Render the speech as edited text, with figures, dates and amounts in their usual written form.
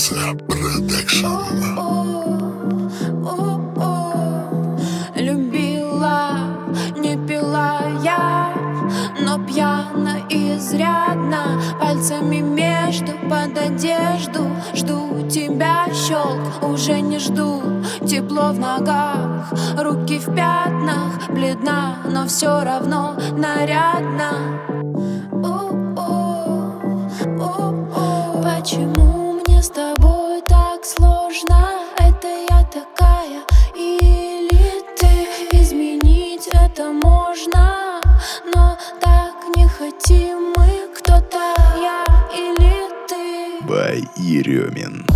Ася Продакшн. Любила, не пила я, но пьяна изрядно. Пальцами между под одежду жду тебя, щелк, уже не жду. Тепло в ногах, руки в пятнах, бледна, но все равно нарядна. Почему мне с тобой так сложно? Это я такая или ты? Изменить это можно, но так не хотим мы. Кто-то я или ты? Бай Еремин.